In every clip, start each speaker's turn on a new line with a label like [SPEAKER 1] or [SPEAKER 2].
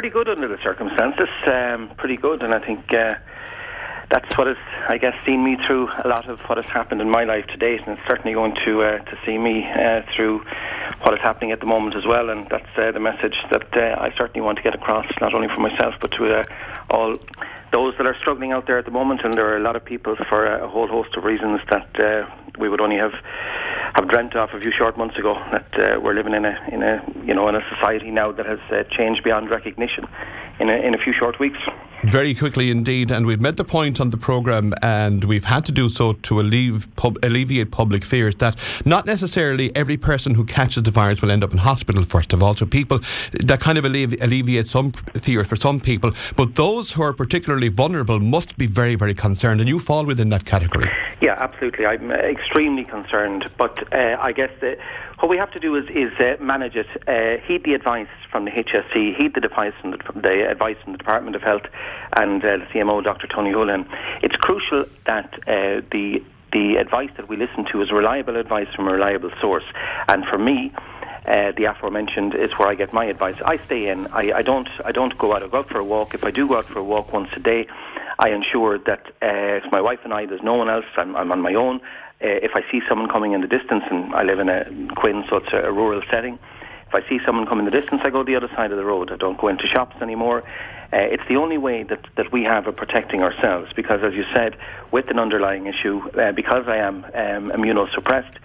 [SPEAKER 1] pretty good under the circumstances. Pretty good, and I think that's what has, I guess, seen me through a lot of what has happened in my life to date, and it's certainly going to see me through what is happening at the moment as well. And that's the message that I certainly want to get across, not only for myself but to all those that are struggling out there at the moment. And there are a lot of people, for a whole host of reasons, that we would only have dreamt of a few short months ago, that we're living in a society now that has changed beyond recognition in a few short weeks.
[SPEAKER 2] Very quickly indeed, and we've made the point on the programme, and we've had to do so to alleviate public fears that not necessarily every person who catches the virus will end up in hospital, first of all. So people, that kind of alleviates some fears for some people, but those who are particularly vulnerable must be very, very concerned, and you fall within that category. Yeah, absolutely. I'm extremely concerned, but I guess what we have to do is manage it, heed the advice from the HSE, heed the advice from the Department of Health and the CMO, Dr. Tony Holohan. It's crucial that the advice that we listen to is reliable advice from a reliable source. And for me, the aforementioned is where I get my advice. I stay in. I don't go out. I go out for a walk. If I do go out for a walk once a day, I ensure that it's my wife and I. There's no one else. I'm on my own. If I see someone coming in the distance, and I live in a Quinn, so it's a rural setting, if I see someone come in the distance, I go the other side of the road. I don't go into shops anymore. It's the only way that we have of protecting ourselves, because, as you said, with an underlying issue, because I am immunosuppressed,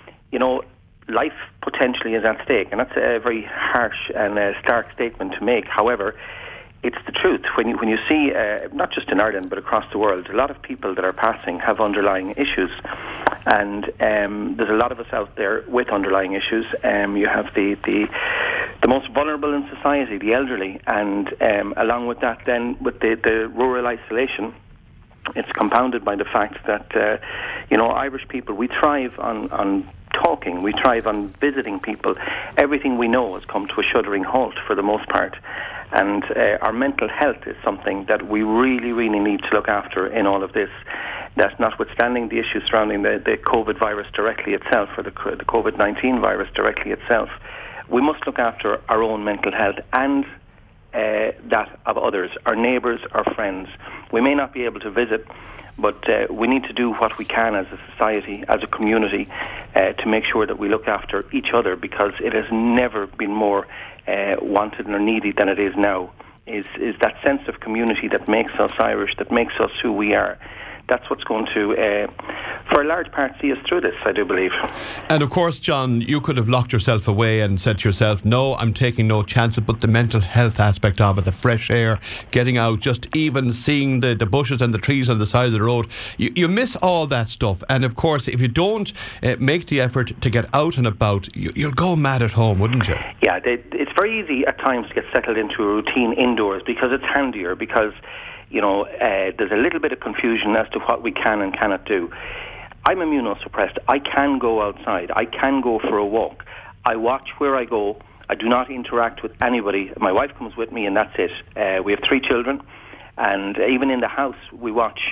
[SPEAKER 2] life potentially is at stake, and that's a very harsh and stark statement to make. However, it's the truth. When you see, not just in Ireland but across the world, a lot of people that are passing have underlying issues, and there's a lot of us out there with underlying issues. You have the most vulnerable in society, the elderly, and along with that, then with the rural isolation, it's compounded by the fact that Irish people, we thrive on talking, we thrive on visiting people. Everything we know has come to a shuddering halt for the most part. And our mental health is something that we really, really need to look after in all of this. That, notwithstanding the issues surrounding the COVID virus directly itself, or the COVID-19 virus directly itself, we must look after our own mental health and that of others, our neighbours, our friends. We may not be able to visit, but we need to do what we can as a society, as a community, to make sure that we look after each other, because it has never been more wanted or needed than it is now. Is that sense of community that makes us Irish, that makes us who we are. That's what's going to, for a large part, see us through this, I do believe. And of course, John, you could have locked yourself away and said to yourself, no, I'm taking no chances, but the mental health aspect of it, the fresh air, getting out, just even seeing the bushes and the trees on the side of the road, you miss all that stuff. And of course, if you don't make the effort to get out and about, you'll go mad at home, wouldn't you?
[SPEAKER 1] Yeah, it's very easy at times to get settled into a routine indoors, because it's handier, because there's a little bit of confusion as to what we can and cannot do. I'm immunosuppressed. I can go outside. I can go for a walk. I watch where I go. I do not interact with anybody. My wife comes with me, and that's it. We have 3 children, and even in the house, we watch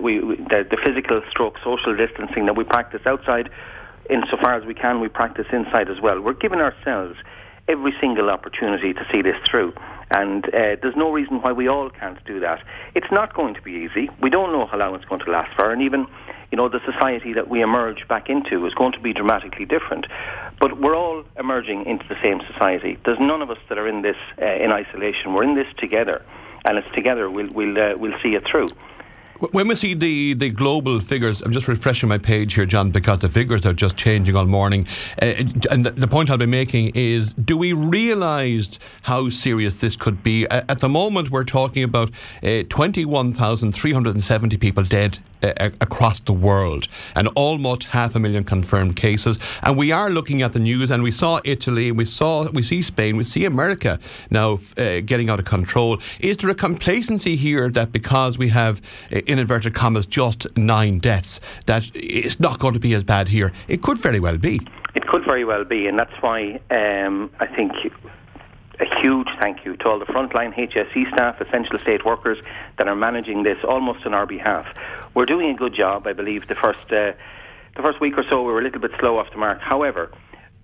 [SPEAKER 1] the physical stroke social distancing that we practice outside. Insofar as we can, we practice inside as well. We're giving ourselves every single opportunity to see this through. And there's no reason why we all can't do that. It's not going to be easy. We don't know how long it's going to last for, and even, the society that we emerge back into is going to be dramatically different. But we're all emerging into the same society. There's none of us that are in this in isolation. We're in this together, and it's together we'll see it through.
[SPEAKER 2] When we see the global figures, I'm just refreshing my page here, John, because the figures are just changing all morning. And the point I'll be making is, do we realise how serious this could be? At the moment, we're talking about 21,370 people dead across the world, and almost 500,000 confirmed cases. And we are looking at the news, and we saw Italy, we see Spain, we see America now getting out of control. Is there a complacency here that because we have, in inverted commas, just 9 deaths, that it's not going to be as bad here? It could very well be.
[SPEAKER 1] It could very well be, and that's why I think a huge thank you to all the frontline HSE staff, essential state workers that are managing this almost on our behalf. We're doing a good job. I believe the first week or so we were a little bit slow off the mark. However,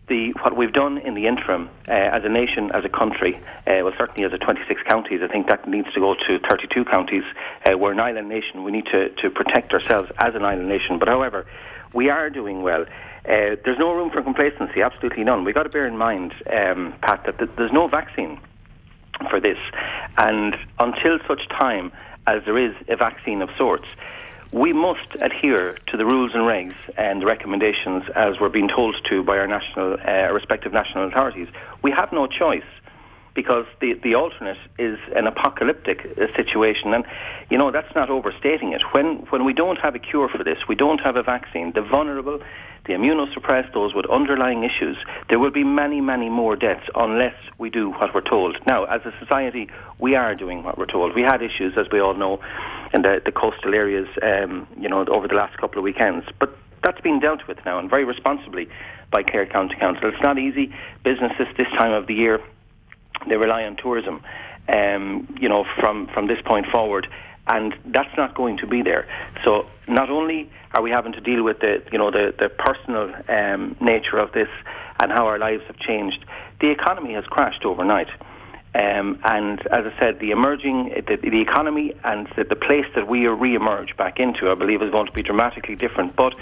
[SPEAKER 1] what we've done in the interim as a nation, as a country, certainly as a 26 counties, I think that needs to go to 32 counties. We're an island nation. We need to protect ourselves as an island nation. But however, we are doing well. There's no room for complacency, absolutely none. We've got to bear in mind, Pat, that there's no vaccine for this. And until such time as there is a vaccine of sorts, we must adhere to the rules and regs and the recommendations as we're being told to by our respective national authorities. We have no choice, because the alternate is an apocalyptic situation. And, that's not overstating it. When we don't have a cure for this, we don't have a vaccine, the vulnerable, the immunosuppressed, those with underlying issues, there will be many, many more deaths unless we do what we're told. Now, as a society, we are doing what we're told. We had issues, as we all know, in the coastal areas, over the last couple of weekends. But that's been dealt with now, and very responsibly by Clare County Council. It's not easy. Businesses this time of the year, they rely on tourism, from this point forward, and that's not going to be there. So not only are we having to deal with the personal nature of this and how our lives have changed, the economy has crashed overnight. And as I said, the economy and the place that we re-emerge back into, I believe, is going to be dramatically different. But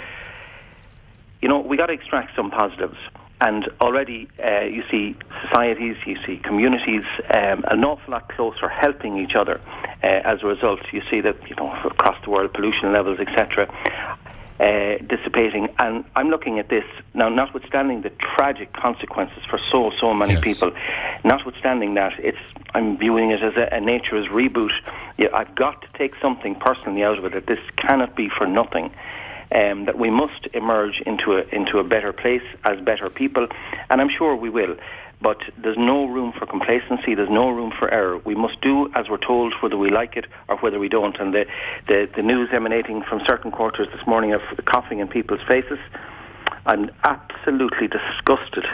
[SPEAKER 1] we got to extract some positives. And already you see societies, you see communities an awful lot closer helping each other. As a result, you see that across the world, pollution levels, etc., dissipating. And I'm looking at this now, notwithstanding the tragic consequences for so many people, notwithstanding that, I'm viewing it as a nature's reboot. I've got to take something personally out of it, that this cannot be for nothing. That we must emerge into a better place as better people, and I'm sure we will. But there's no room for complacency. There's no room for error. We must do as we're told, whether we like it or whether we don't. And the news emanating from certain quarters this morning of coughing in people's faces, I'm absolutely disgusted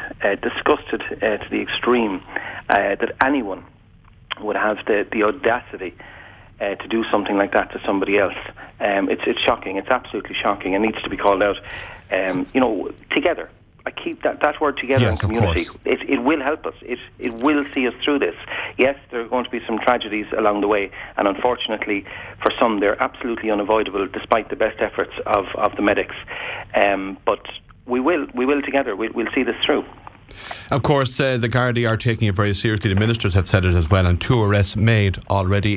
[SPEAKER 1] to the extreme that anyone would have the audacity to do something like that to somebody else. It's shocking. It's absolutely shocking. It needs to be called out. Together. I keep that word together, in community. It will help us. It will see us through this. Yes, there are going to be some tragedies along the way, and unfortunately, for some, they're absolutely unavoidable, despite the best efforts of the medics. But we will together. We'll see this through.
[SPEAKER 2] Of course, the Gardaí are taking it very seriously. The ministers have said it as well, and 2 arrests made already.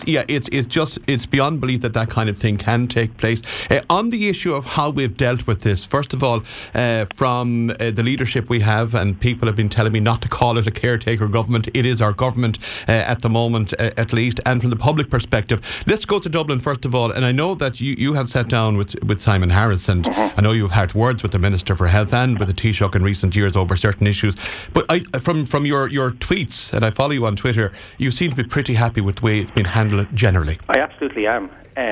[SPEAKER 2] It's beyond belief that kind of thing can take place. On the issue of how we've dealt with this, first of all, from the leadership we have, and people have been telling me not to call it a caretaker government. It is our government at the moment, at least. And from the public perspective, let's go to Dublin first of all. And I know that you have sat down with Simon Harris, and I know you've had words with the Minister for Health and with the Taoiseach in recent years over certain issues. But from your tweets, and I follow you on Twitter, you seem to be pretty happy with the way it's been handled generally.
[SPEAKER 1] I absolutely am.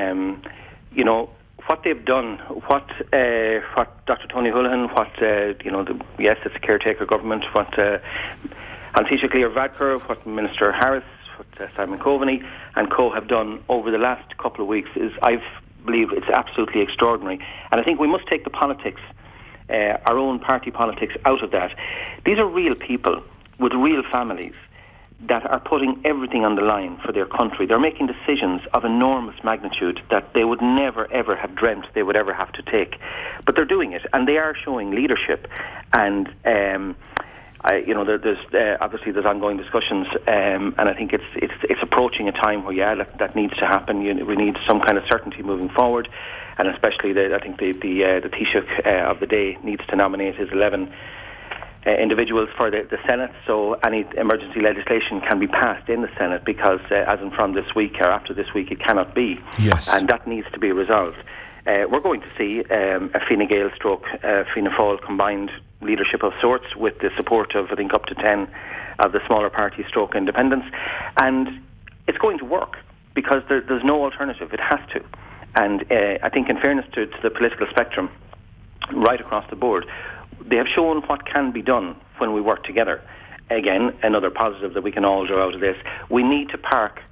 [SPEAKER 1] What they've done, what Dr. Tony Holohan, yes, it's a caretaker government, what Taoiseach Claire Varadkar, what Minister Harris, what Simon Coveney and co have done over the last couple of weeks I believe it's absolutely extraordinary. And I think we must take the politics, our own party politics, out of that. These are real people with real families that are putting everything on the line for their country. They're making decisions of enormous magnitude that they would never ever have dreamt they would ever have to take. But they're doing it, and they are showing leadership. And there's obviously there's ongoing discussions, and I think it's approaching a time where that needs to happen. We need some kind of certainty moving forward, and especially I think the Taoiseach of the day needs to nominate his 11 individuals for the Senate, so any emergency legislation can be passed in the Senate, because as in from this week or after this week it cannot be.
[SPEAKER 2] Yes.
[SPEAKER 1] And that needs to be resolved. We're going to see a Fine Gael stroke Fianna Fáil combined leadership of sorts, with the support of I think up to 10 of the smaller parties stroke independents, and it's going to work because there's no alternative. It has to. And I think in fairness to the political spectrum right across the board, they have shown what can be done when we work together. Again, another positive that we can all draw out of this: we need to park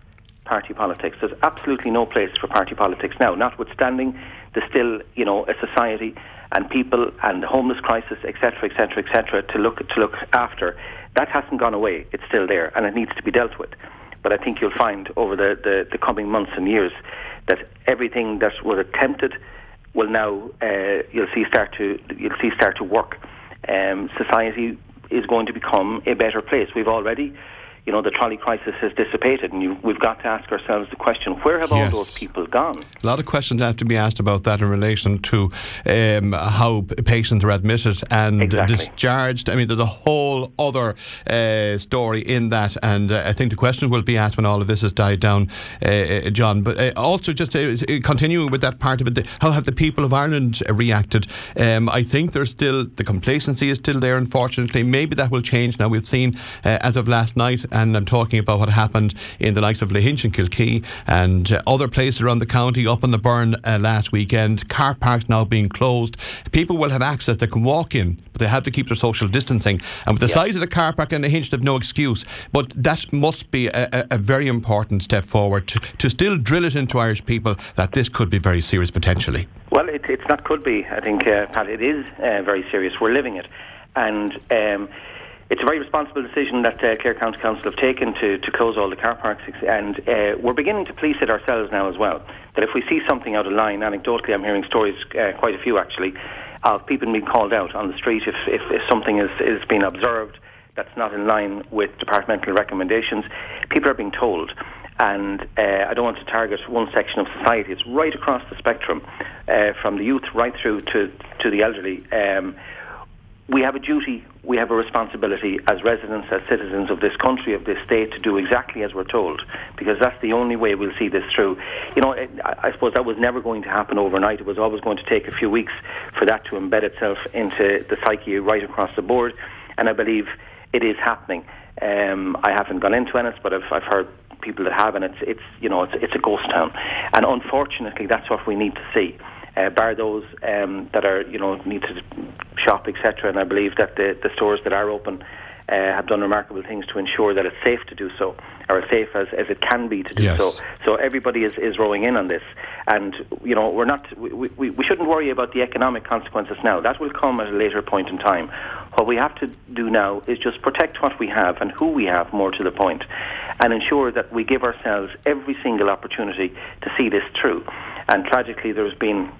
[SPEAKER 1] party politics. There's absolutely no place for party politics now, notwithstanding there's still, a society and people and the homeless crisis, etc., etc., etc., to look after. That hasn't gone away. It's still there, and it needs to be dealt with. But I think you'll find over the coming months and years that everything that was attempted will now you'll see start to work. Society is going to become a better place. We've already, the trolley crisis has dissipated, and we've got to ask ourselves the question, where have all those people gone? A
[SPEAKER 2] lot of questions have to be asked about that in relation to how patients are admitted and discharged. I mean, there's a whole other story in that, and I think the question will be asked when all of this has died down, John. But also just continuing with that part of it, how have the people of Ireland reacted? I think there's still, the complacency is still there, unfortunately. Maybe that will change now. We've seen, as of last night, and I'm talking about what happened in the likes of Lahinch and Kilkee and other places around the county, up on the Burn last weekend, car parks now being closed. People will have access, they can walk in, but they have to keep their social distancing. And with the size of the car park and Lahinch, they've no excuse. But that must be a very important step forward to still drill it into Irish people that this could be very serious potentially.
[SPEAKER 1] Well, it's not could be. I think, Pat, it is very serious. We're living it. And it's a very responsible decision that Clare County Council have taken to close all the car parks, and we're beginning to police it ourselves now as well. That if we see something out of line, anecdotally I'm hearing stories, quite a few actually, of people being called out on the street if something is being observed that's not in line with departmental recommendations. People are being told, and I don't want to target one section of society. It's right across the spectrum, from the youth right through to the elderly. We have a duty, we have a responsibility as residents, as citizens of this country, of this state, to do exactly as we're told, because that's the only way we'll see this through. I suppose that was never going to happen overnight. It was always going to take a few weeks for that to embed itself into the psyche right across the board, and I believe it is happening. I haven't gone into it, but I've heard people that have, and it's a ghost town, and unfortunately that's what we need to see. Bar those that are, need to shop, etc. And I believe that the stores that are open have done remarkable things to ensure that it's safe to do so, or as safe as it can be to do so. So everybody is rowing in on this, and we shouldn't worry about the economic consequences now. That will come at a later point in time. What we have to do now is just protect what we have and who we have, more to the point, and ensure that we give ourselves every single opportunity to see this through. And tragically, there's been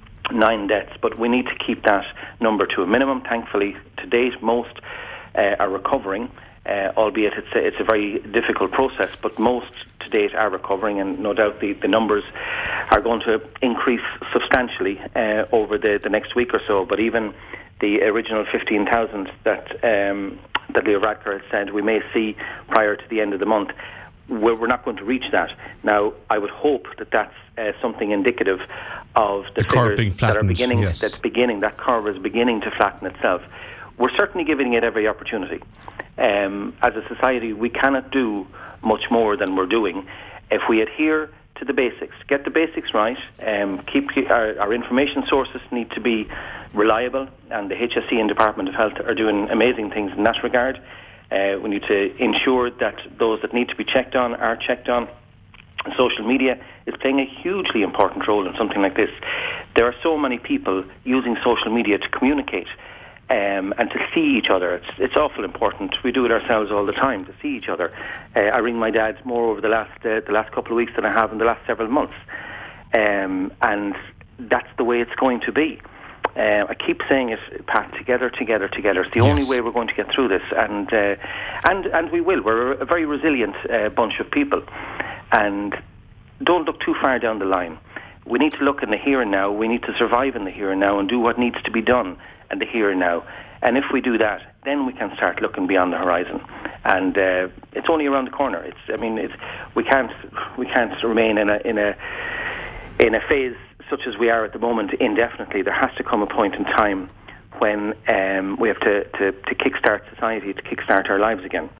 [SPEAKER 1] 9 deaths, but we need to keep that number to a minimum. Thankfully, to date, most are recovering, albeit it's a very difficult process, but most to date are recovering, and no doubt the numbers are going to increase substantially over the next week or so. But even the original 15,000 that Leo Varadkar had said we may see prior to the end of the month, we're not going to reach that. Now, I would hope that that's something indicative of the figures that are beginning. Yes. That curve is beginning to flatten itself. We're certainly giving it every opportunity. As a society, we cannot do much more than we're doing if we adhere to the basics. Get the basics right. Keep our information sources need to be reliable, and the HSE and Department of Health are doing amazing things in that regard. We need to ensure that those that need to be checked on are checked on. Social media is playing a hugely important role in something like this. There are so many people using social media to communicate and to see each other. It's awful important. We do it ourselves all the time, to see each other. I ring my dad more over the last couple of weeks than I have in the last several months, and that's the way it's going to be. I keep saying it, Pat, together. It's the only way we're going to get through this, and we will. We're a very resilient bunch of people, and don't look too far down the line. We need to look in the here and now. We need to survive in the here and now and do what needs to be done in the here and now. And if we do that, then we can start looking beyond the horizon. And it's only around the corner. We can't remain in a phase such as we are at the moment indefinitely. There has to come a point in time when we have to kickstart society, to kickstart our lives again.